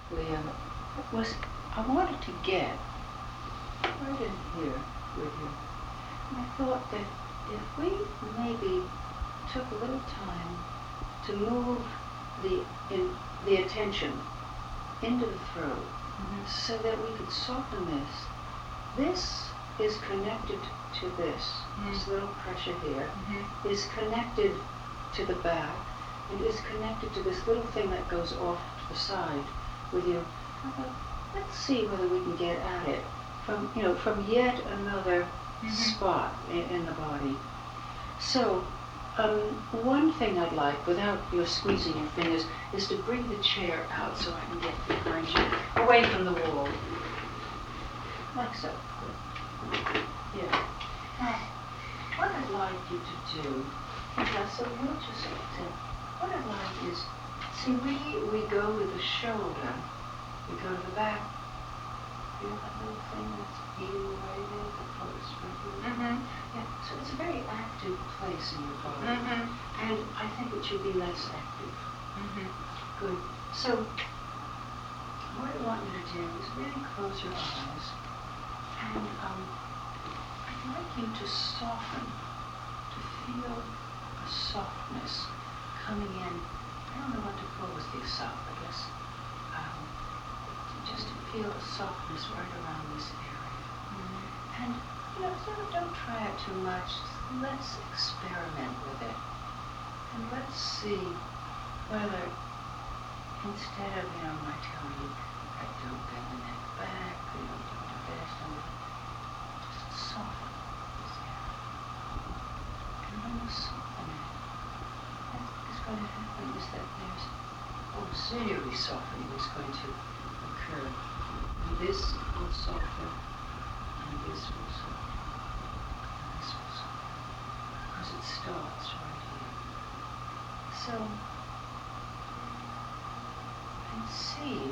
Liam, was I wanted to get right in here with you. And I thought that if we maybe took a little time to move the attention into the throat, so that we could soften this. This is connected to this. This little pressure here is connected to the back and is connected to this little thing that goes off to the side with you. Let's see whether we can get at it from yet another spot in the body. So, one thing I'd like, without you squeezing your fingers, is to bring the chair out so I can get behind you, away from the wall. Like so. Yeah. Now, what I'd like you to do, so we'll just, what I'd like is, see, we go to the shoulder, we go to the back. Feel that little thing that's eating away there, the close right. Yeah, so it's a very active place in your body. And I think it should be less active. Good. So, what I want you to do is really close your eyes. And I'd like you to soften, to feel a softness coming in. I don't know what to call with the esophagus. Just to feel a softness right around this area. And, don't try it too much. Let's experiment with it. And let's see whether, instead of, my telling you, don't bend the neck back, don't do this, just soften this area. And when you soften it, what's going to happen is that there's auxiliary softening is going to occur. And this will soften, and this will soften, and this will soften. Because it starts right here. So, and see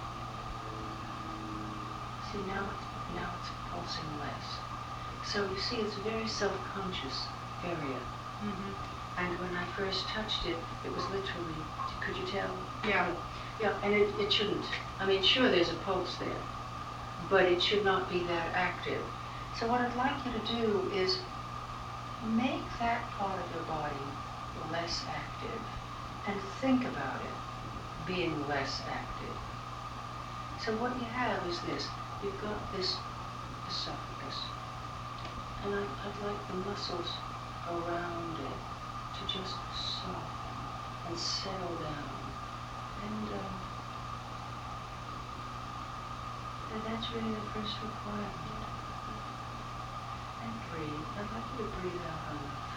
now it's pulsing less. So you see it's a very self-conscious area. And when I first touched it, it was literally, could you tell? Yeah. Yeah, and it shouldn't. I mean, sure, there's a pulse there, but it should not be that active. So what I'd like you to do is make that part of your body less active and think about it being less active. So what you have is this. You've got this esophagus, and I'd like the muscles around it to just soften and settle down. And that's really the first requirement. And breathe. I'd like you to breathe out on it.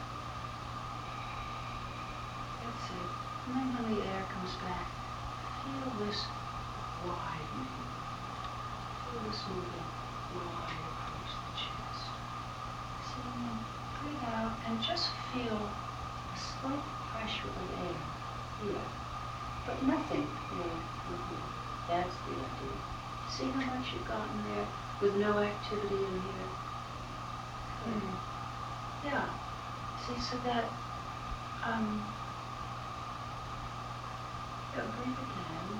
That's it. And then when the air comes back, feel this widening. Feel this moving wide across the chest. So then breathe out and just feel a slight pressure of air here. But nothing really. That's the idea. See how much you've gotten there with no activity in here? Yeah. See, so that, breathe again.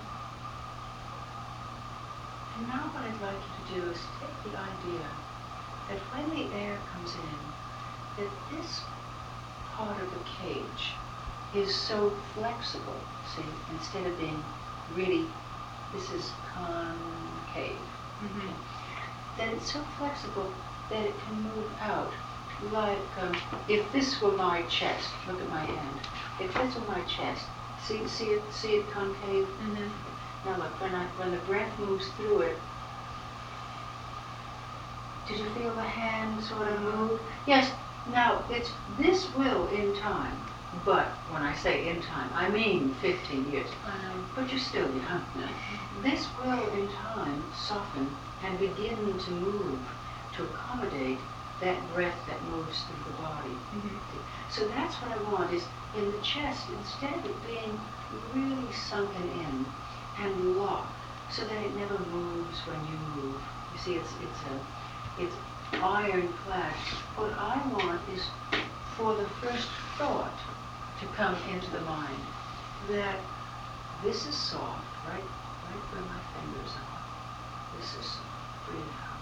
And now what I'd like you to do is take the idea that when the air comes in, that this part of the cage is so flexible, see, instead of being really, this is concave, that it's so flexible that it can move out. Like, if this were my chest, look at my hand, if this were my chest, see it concave? Now look, when the breath moves through it, did you feel the hand sort of move? Yes, now this will in time, but when I say in time, I mean 15 years. But you're still young. This will in time soften and begin to move to accommodate that breath that moves through the body. So that's what I want, is in the chest, instead of it being really sunken in and locked, so that it never moves when you move. You see, it's ironclad. What I want is for the first thought to come into the mind that this is soft, right right where my fingers are. This is breathe out.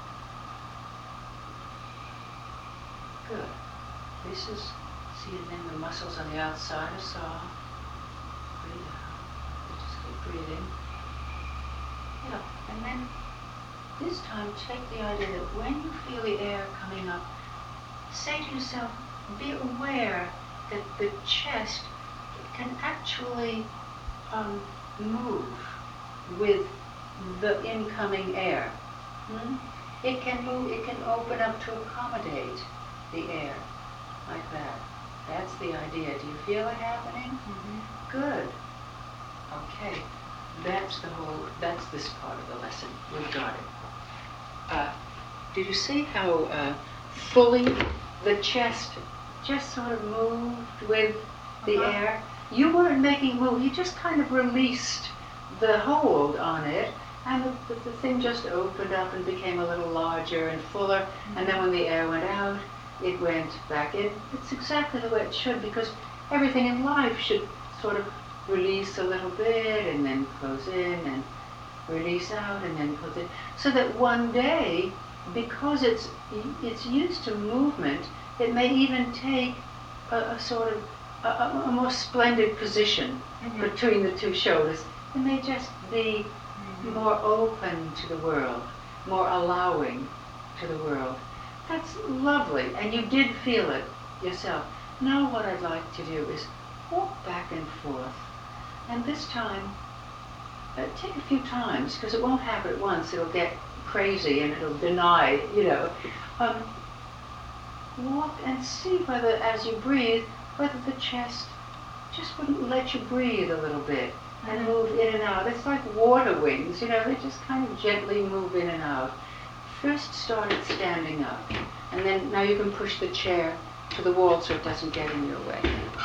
Good. This is, see, and then the muscles on the outside are soft. Breathe out. Just keep breathing. Yeah, and then this time take the idea that when you feel the air coming up, say to yourself, be aware that the chest can actually move with the incoming air. It can move, it can open up to accommodate the air, like that. That's the idea. Do you feel it happening? Mm-hmm. Good. Okay, that's this part of the lesson. We've got it. Did you see how fully the chest just sort of moved with the air? You weren't making move, you just kind of released the hold on it, and the thing just opened up and became a little larger and fuller, and then when the air went out, it went back in. It's exactly the way it should, because everything in life should sort of release a little bit and then close in and release out and then close in, so that one day, because it's used to movement, it may even take a sort of a more splendid position between the two shoulders. It may just be more open to the world, more allowing to the world. That's lovely, and you did feel it yourself. Now what I'd like to do is walk back and forth, and this time, take a few times, because it won't happen at once. It'll get crazy and it'll deny, walk and see whether, as you breathe, whether the chest just wouldn't let you breathe a little bit and move in and out. It's like water wings, they just kind of gently move in and out. First start at standing up, and then now you can push the chair to the wall so it doesn't get in your way.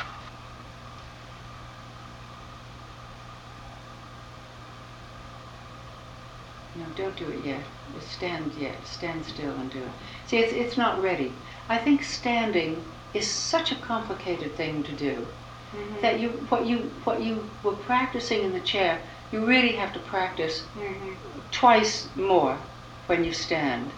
No, don't do it yet. Stand still and do it. See, it's not ready. I think standing is such a complicated thing to do that what you were practicing in the chair, you really have to practice twice more when you stand.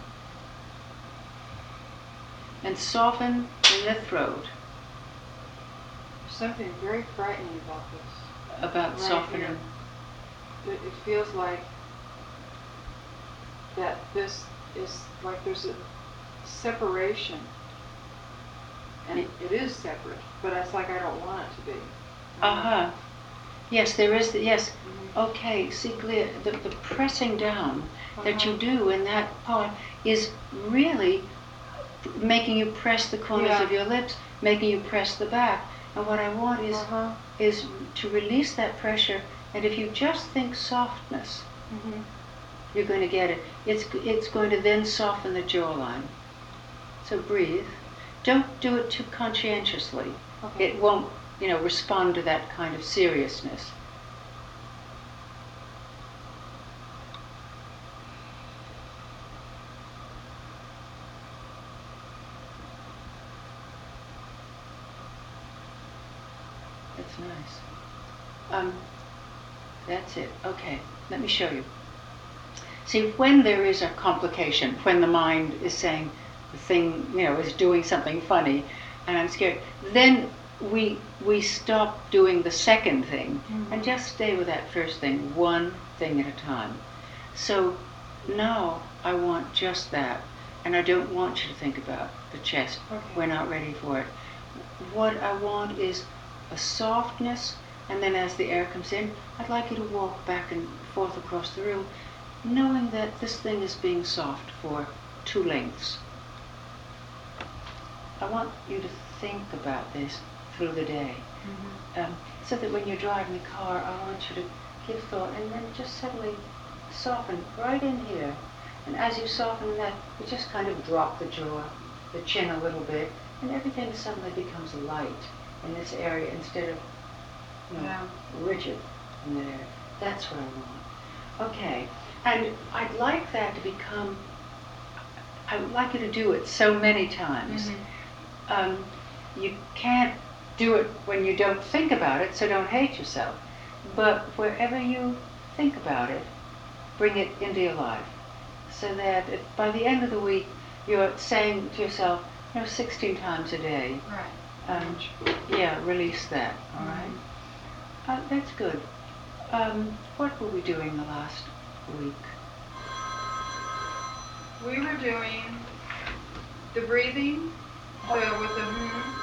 And soften in the throat. There's something very frightening about this. About right softening. Here. It feels like that this is like there's a separation. And it is separate, but it's like I don't want it to be. Yes, there is. Yes. Okay. See, Glia, the pressing down that you do in that part is really making you press the corners of your lips, making you press the back. And what I want is to release that pressure. And if you just think softness, you're going to get it. It's going to then soften the jawline. So breathe. Don't do it too conscientiously. Okay. It won't, respond to that kind of seriousness. That's nice. That's it. Okay, let me show you. See, when there is a complication, when the mind is saying the thing, is doing something funny, and I'm scared, then we stop doing the second thing and just stay with that first thing, one thing at a time. So now I want just that, and I don't want you to think about the chest. Okay. We're not ready for it. What I want is a softness, and then as the air comes in, I'd like you to walk back and forth across the room, knowing that this thing is being soft for two lengths. I want you to think about this through the day, so that when you're driving the car, I want you to give thought and then just suddenly soften right in here. And as you soften that, you just kind of drop the jaw, the chin a little bit, and everything suddenly becomes light in this area instead of rigid in that area. That's what I want. Okay, and I'd like that to become, I would like you to do it so many times. You can't do it when you don't think about it, so don't hate yourself. But wherever you think about it, bring it into your life. So that by the end of the week, you're saying to yourself, 16 times a day. Right. Yeah, release that, all right? That's good. What were we doing the last week? We were doing the breathing, with the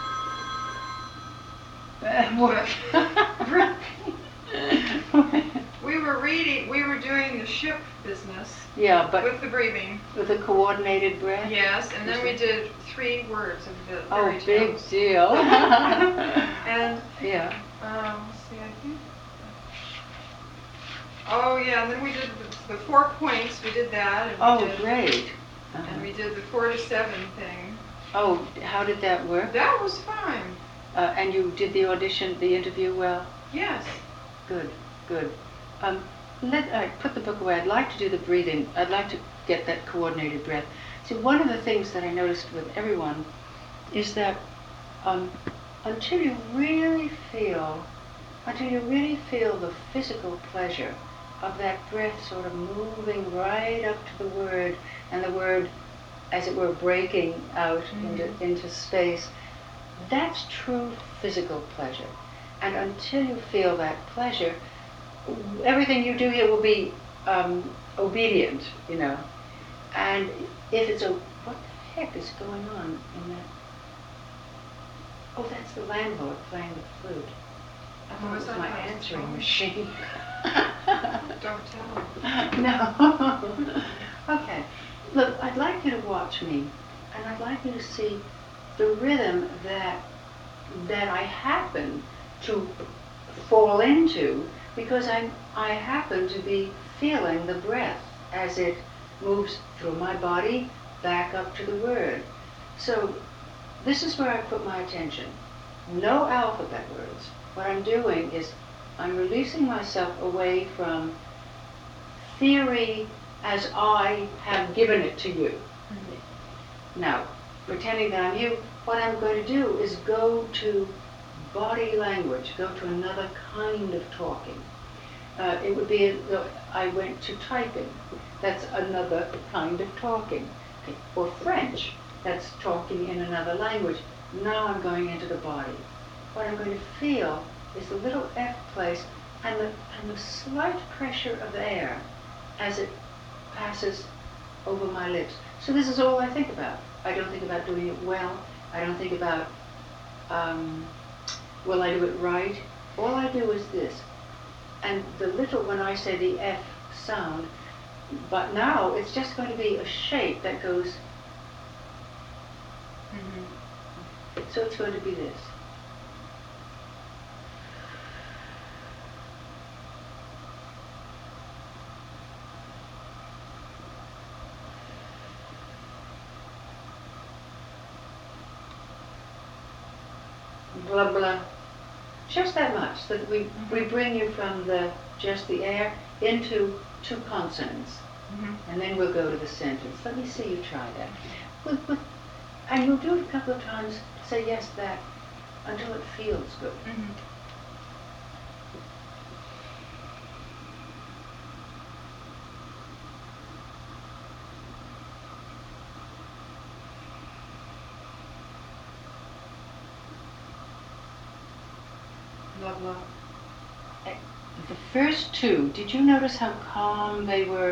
we were doing the ship business. Yeah, but with the breathing. With a coordinated breath? Yes, and then we did 3 words of the fairy tales. Big deal. And yeah. Let's see, I think. Oh yeah, and then we did the 4 points. We did that. And great. And we did the 4 to 7 thing. Oh, how did that work? That was fine. And you did the audition, the interview well? Yes. Good. Put the book away. I'd like to do the breathing. I'd like to get that coordinated breath. See, one of the things that I noticed with everyone is that until you really feel the physical pleasure of that breath sort of moving right up to the word, and the word, as it were, breaking out into space, that's true physical pleasure. And until you feel that pleasure, everything you do here will be obedient, And if it's what the heck is going on in that? Oh, that's the landlord playing the flute. I thought it was my answering machine. Don't tell him. No. Okay. Look, I'd like you to watch me, and I'd like you to see the rhythm that I happen to fall into, because I happen to be feeling the breath as it moves through my body back up to the word. So this is where I put my attention. No alphabet words. What I'm doing is I'm releasing myself away from theory as I have given it to you. Now, pretending that I'm you, what I'm going to do is go to body language, go to another kind of talking. It would be, I went to typing. That's another kind of talking. Okay. Or French, that's talking in another language. Now I'm going into the body. What I'm going to feel is the little F place and the slight pressure of air as it passes over my lips. So this is all I think about. I don't think about doing it well. I don't think about, will I do it right? All I do is this. And when I say the F sound, but now it's just going to be a shape that goes, so it's going to be this. Blah, blah. Just that much, that we bring you from just the air into 2 consonants. And then we'll go to the sentence. Let me see you try that. And you'll do it a couple of times, say yes, that, until it feels good. Blah, blah. The first 2, did you notice how calm they were?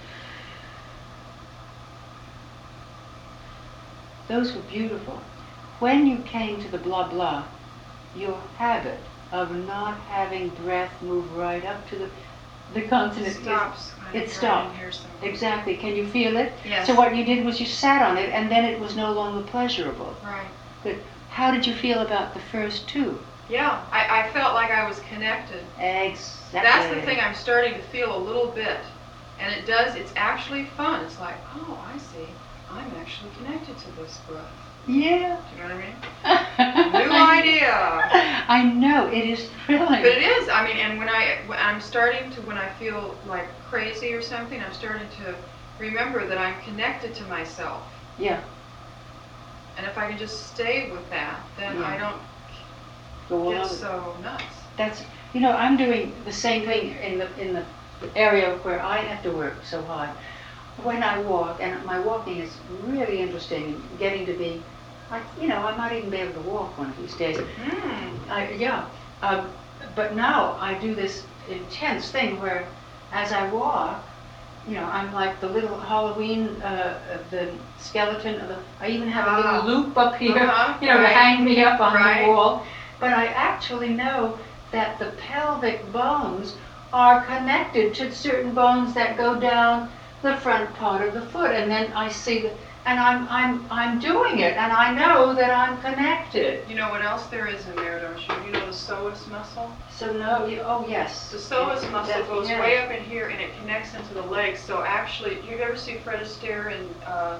Those were beautiful. When you came to the blah blah, your habit of not having breath move right up to the consonant stops. It stopped. Exactly. Can you feel it? Yes. So what you did was you sat on it, and then it was no longer pleasurable. Right. Good. How did you feel about the first 2? Yeah, I felt like I was connected. Exactly. That's the thing, I'm starting to feel a little bit. And it's actually fun. It's like, oh, I see. I'm actually connected to this breath. Yeah. Do you know what I mean? New idea. I know, it is thrilling. But it is, and when I feel like crazy or something, I'm starting to remember that I'm connected to myself. Yeah. And if I can just stay with that, then I don't get so nuts. That's, I'm doing the same thing in the area where I have to work so hard. When I walk, and my walking is really interesting, getting to be, I might even be able to walk one of these days. Yeah. But now I do this intense thing where, as I walk, I'm like the little Halloween, the skeleton. I even have a little loop up here, to hang me up on the wall. But I actually know that the pelvic bones are connected to certain bones that go down the front part of the foot, and then I see and I'm doing it, and I know that I'm connected. You know what else there is in there, don't you? You know the psoas muscle? So no, oh yes. The psoas muscle goes way up in here, and it connects into the legs. So actually, you ever see Fred Astaire in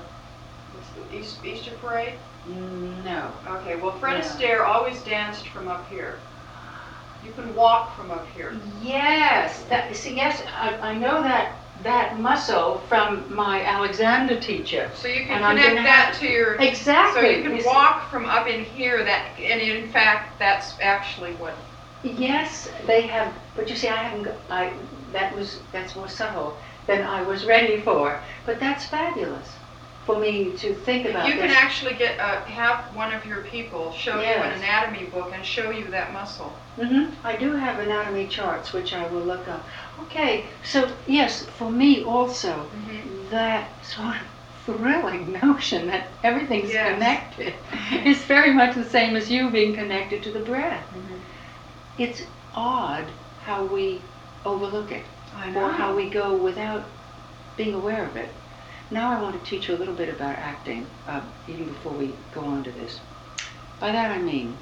what's the Easter Parade? No. Okay, well Fred Astaire always danced from up here. You can walk from up here. Yes, I know that muscle from my Alexander teacher. So you can connect that to your... Exactly. So you can walk from up in here, and in fact, that's actually what... Yes, they have, but you see, that's more subtle than I was ready for. But that's fabulous for me to think about You this. can actually have one of your people show you an anatomy book and show you that muscle. I do have anatomy charts, which I will look up. Okay, so yes, for me also, that sort of thrilling notion that everything's connected is very much the same as you being connected to the breath. It's odd how we overlook it, or how we go without being aware of it. Now I want to teach you a little bit about acting, even before we go on to this. By that I mean,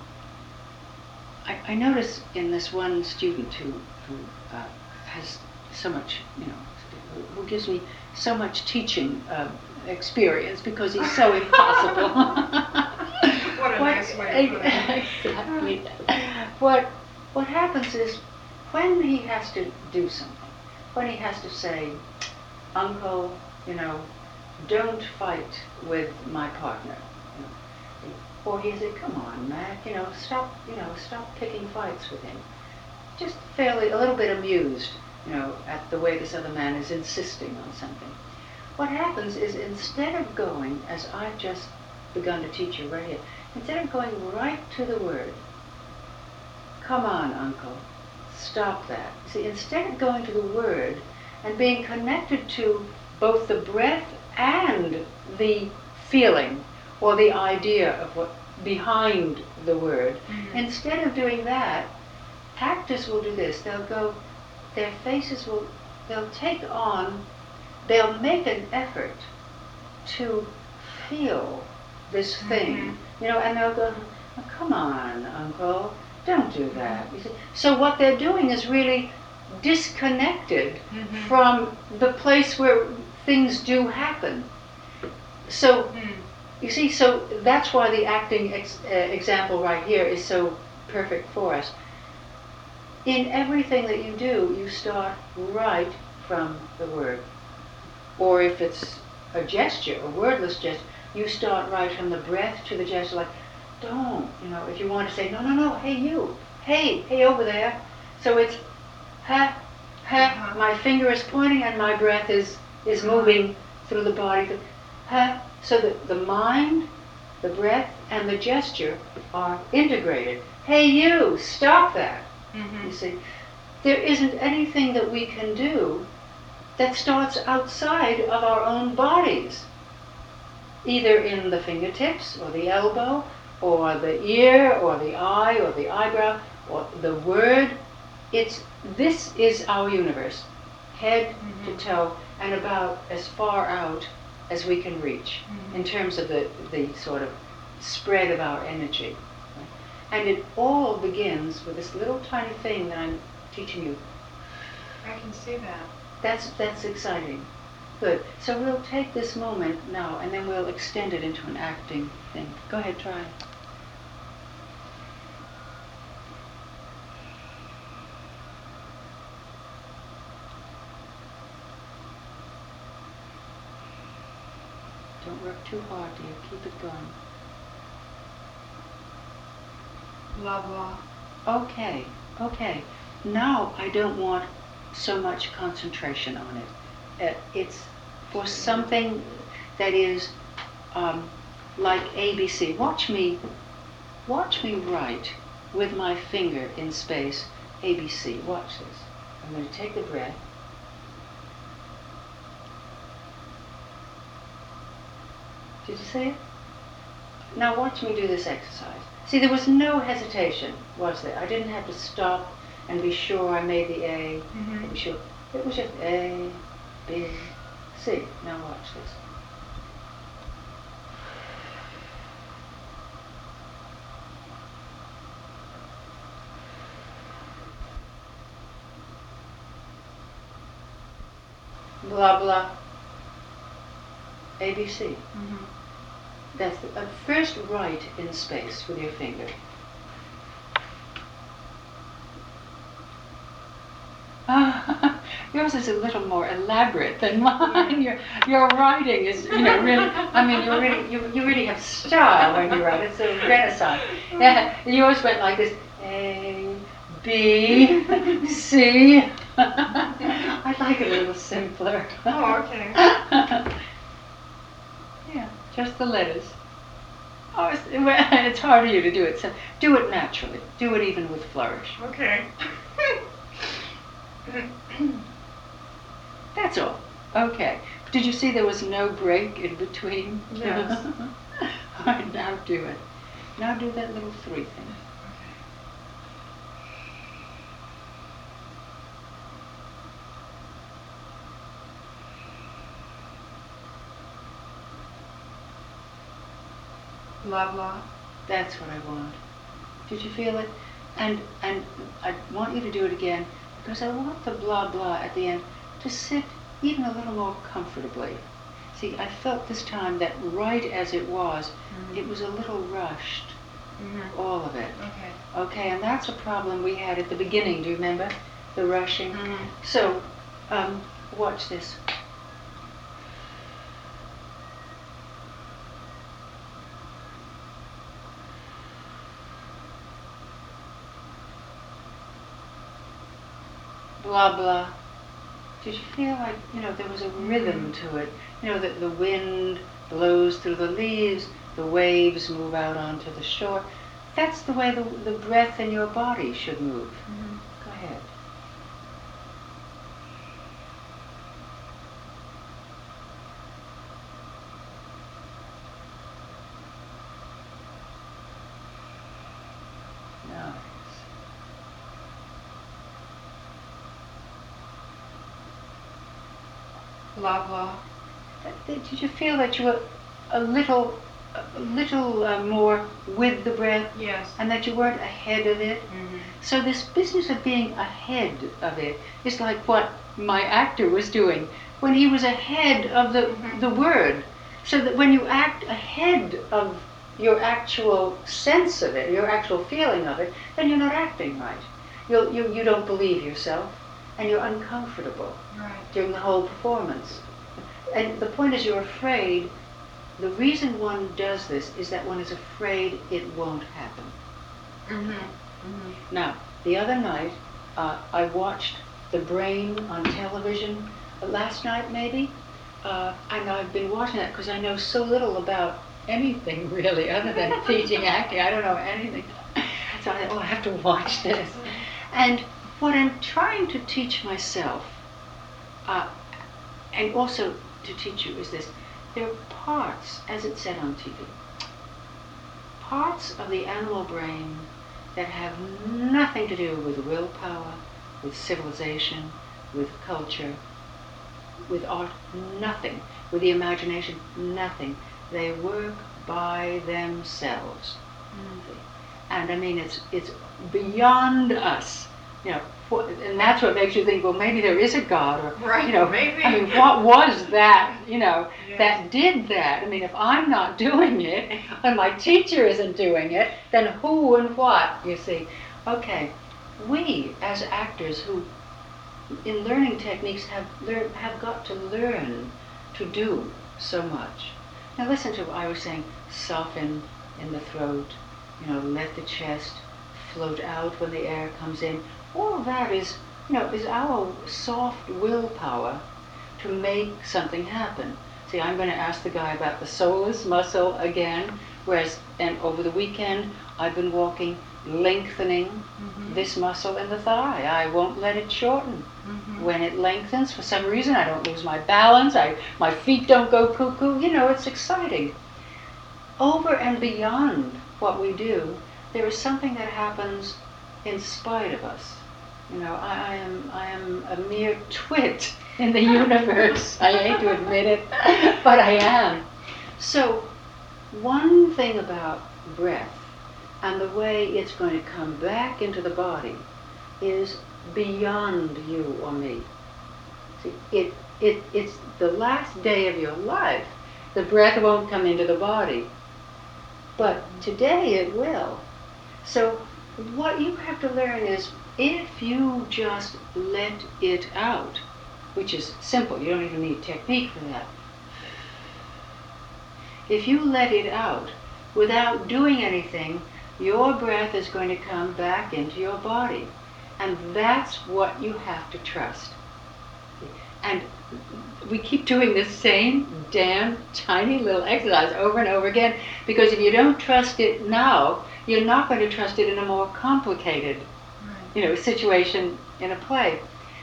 I notice in this one student who has so much, who gives me so much teaching experience because he's so impossible. What a nice way to put it. Exactly. What happens is when he has to do something, when he has to say, Uncle, don't fight with my partner. Or he said, come on, Mac, stop picking fights with him. Just a little bit amused, at the way this other man is insisting on something. What happens is instead of going, as I've just begun to teach you right here, instead of going right to the word, come on, Uncle, stop that. See, instead of going to the word and being connected to both the breath and the feeling or the idea of what behind the word, instead of doing that, actors will do this. They'll make an effort to feel this thing, and they'll go, oh, come on, Uncle, don't do that. You see? So what they're doing is really disconnected from the place where things do happen. So, you see, so that's why the acting example right here is so perfect for us. In everything that you do, you start right from the word. Or if it's a gesture, a wordless gesture, you start right from the breath to the gesture, like, don't, if you want to say, no, hey you, hey over there. So it's, ha, my finger is pointing and my breath is moving through the body. Ha, so that the mind, the breath, and the gesture are integrated. Hey you, stop that. You see, there isn't anything that we can do that starts outside of our own bodies, either in the fingertips or the elbow or the ear or the eye or the eyebrow or the word. This is our universe, head to toe, and about as far out as we can reach in terms of the sort of spread of our energy. And it all begins with this little tiny thing that I'm teaching you. I can see that. That's exciting. Good. So we'll take this moment now and then we'll extend it into an acting thing. Go ahead, try. Don't work too hard, dear. Keep it going. Blah, blah. Okay. Now I don't want so much concentration on it. It's for something that is like ABC. Watch me write with my finger in space ABC. Watch this. I'm going to take the breath. Did you see it? Now watch me do this exercise. See, there was no hesitation, was there? I didn't have to stop and be sure I made the A. Be sure. It was just A, B, C. Now watch this. Blah, blah. ABC. That's the first write in space with your finger. Yours is a little more elaborate than mine. Your writing is, really. I mean, you really have style when you write. It's a renaissance. Yeah, yours went like this: A, B, C. I'd like it a little simpler. Oh, okay. Yeah, just the letters. Oh, it's hard for you to do it. So do it naturally. Do it even with flourish. Okay. That's all. Okay. Did you see there was no break in between? Yes. All right, now do it. Now do that little 3 thing. Blah, blah. That's what I want. Did you feel it? And I want you to do it again because I want the blah blah at the end to sit even a little more comfortably. See, I felt this time that right as it was a little rushed. All of it. Okay. Okay, and that's a problem we had at the beginning, do you remember? The rushing. So, watch this. Blah, blah. Did you feel like, there was a rhythm to it? That the wind blows through the leaves, the waves move out onto the shore. That's the way the breath in your body should move. Go ahead. Nice. Blah, blah. Did you feel that you were a little more with the breath? Yes. And that you weren't ahead of it? So this business of being ahead of it is like what my actor was doing when he was ahead of the word. So that when you act ahead of your actual sense of it, your actual feeling of it, then you're not acting right. You don't believe yourself, and you're uncomfortable during the whole performance. And the point is, you're afraid. The reason one does this is that one is afraid it won't happen. Now, the other night, I watched The Brain on television, last night maybe, and I've been watching that because I know so little about anything really, other than teaching acting. I don't know anything. So I thought, I have to watch this. And what I'm trying to teach myself, and also to teach you, is this. There are parts, as it said on TV, parts of the animal brain that have nothing to do with willpower, with civilization, with culture, with art, nothing. With the imagination, nothing. They work by themselves. And I mean, it's beyond us. And that's what makes you think, well, maybe there is a God, or maybe. I mean, what was that? Yes. That did that. I mean, if I'm not doing it, and my teacher isn't doing it, then who and what? You see? Okay, we as actors who, in learning techniques, have got to learn to do so much. Now listen to what I was saying. Soften in the throat. Let the chest float out when the air comes in. All of that is, is our soft willpower to make something happen. See, I'm going to ask the guy about the soleus muscle again, and over the weekend I've been walking, lengthening this muscle in the thigh. I won't let it shorten. When it lengthens, for some reason, I don't lose my balance, my feet don't go cuckoo. It's exciting. Over and beyond what we do, there is something that happens in spite of us. I am a mere twit in the universe. I hate to admit it, but I am. So, one thing about breath and the way it's going to come back into the body is beyond you or me. See, it's the last day of your life. The breath won't come into the body, but today it will. So what you have to learn is, if you just let it out, which is simple, you don't even need technique for that. If you let it out without doing anything, your breath is going to come back into your body. And that's what you have to trust. And we keep doing this same damn tiny little exercise over and over again, because if you don't trust it now, you're not going to trust it in a more complicated situation in a play.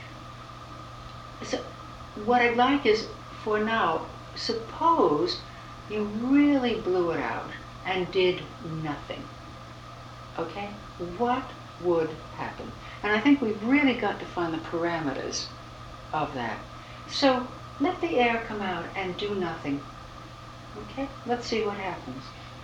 So what I'd like is, for now, suppose you really blew it out and did nothing. Okay? What would happen? And I think we've really got to find the parameters of that. So let the air come out and do nothing. Okay? Let's see what happens.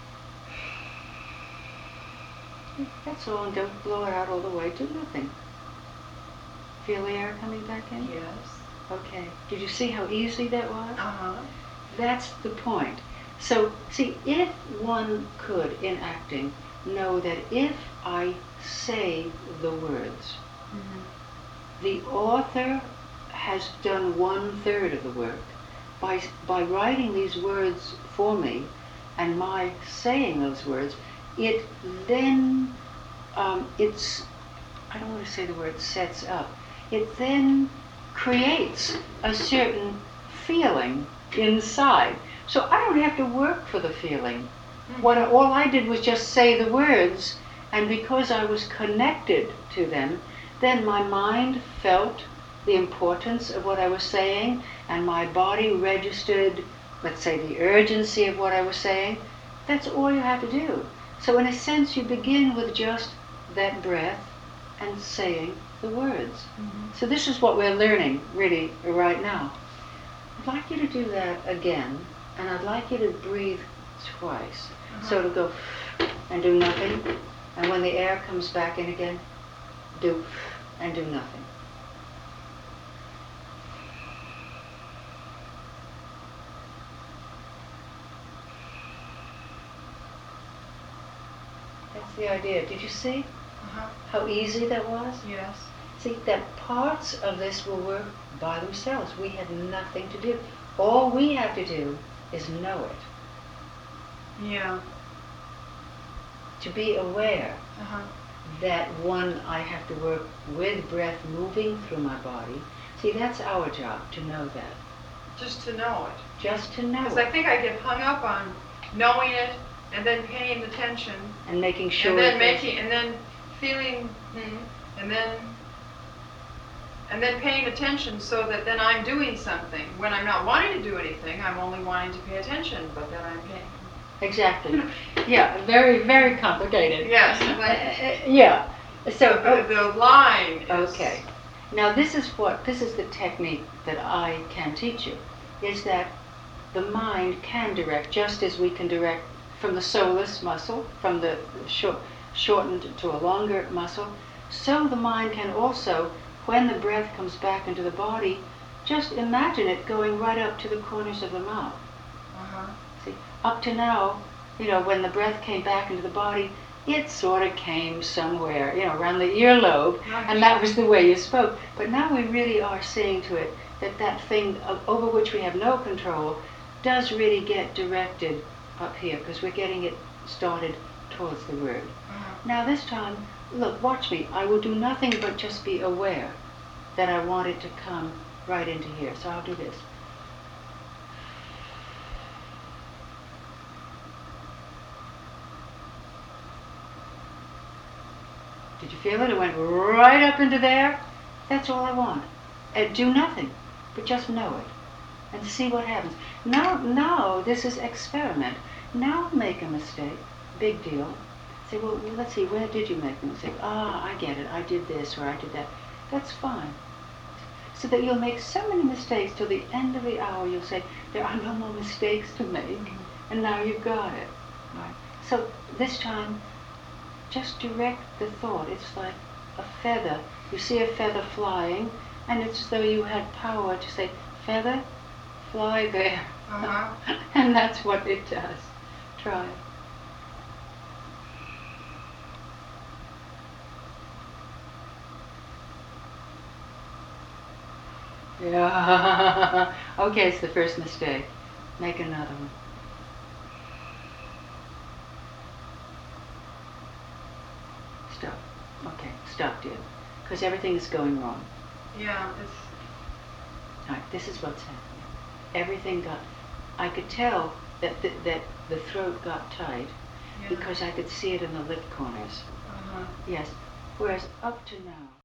That's all, and don't blow it out all the way. Do nothing. Feel the air coming back in? Yes. Okay. Did you see how easy that was? Uh-huh. That's the point. So, see, if one could, in acting, know that if I say the words, the author has done 1/3 of the work. By writing these words for me and my saying those words, it then, I don't want to say the word sets up, it then creates a certain feeling inside. So I don't have to work for the feeling. All I did was just say the words, and because I was connected to them, then my mind felt the importance of what I was saying, and my body registered, let's say, the urgency of what I was saying. That's all you have to do. So in a sense, you begin with just that breath and saying the words. So this is what we're learning, really, right now. I'd like you to do that again, and I'd like you to breathe twice. So to go and do nothing, and when the air comes back in again, do and do nothing. That's the idea. Did you see how easy that was? Yes. See, that parts of this will work by themselves. We have nothing to do. All we have to do is know it. Yeah. To be aware that I have to work with breath moving through my body. See, that's our job, to know that. Just to know it. Just to know Because it. I think I get hung up on knowing it and then paying attention. And making sure. And then feeling, and then paying attention, so that then I'm doing something. When I'm not wanting to do anything, I'm only wanting to pay attention, but then I'm paying. Exactly. Yeah, very, very complicated. Yes. Yeah. So the line is... Okay. Now this is the technique that I can teach you, is that the mind can direct, just as we can direct from the soleus muscle, from the shortened to a longer muscle, so the mind can also, when the breath comes back into the body, just imagine it going right up to the corners of the mouth. See, up to now, when the breath came back into the body, it sort of came somewhere, around the earlobe, and that was the way you spoke. But now we really are seeing to it that thing over which we have no control does really get directed up here, because we're getting it started towards the word. Now this time, look, watch me. I will do nothing but just be aware. that I want it to come right into here. So I'll do this. Did you feel it? It went right up into there. That's all I want. Do nothing, but just know it and see what happens. Now this is experiment. Now make a mistake. Big deal. Say, well, let's see, where did you make the mistake? Ah, I get it. I did this or I did that. That's fine. So that you'll make so many mistakes till the end of the hour you'll say, there are no more mistakes to make. And now you've got it. Right. So this time, just direct the thought. It's like a feather. You see a feather flying, and it's as though you had power to say, feather, fly there. Uh-huh. And that's what it does. Try it. Yeah. Okay, it's the first mistake. Make another one. Stop. Okay, stop, dear. Because everything is going wrong. Yeah, All right, this is what's happening. Everything got... I could tell that the throat got tight because I could see it in the lip corners. uh-huh. Yes. Whereas up to now...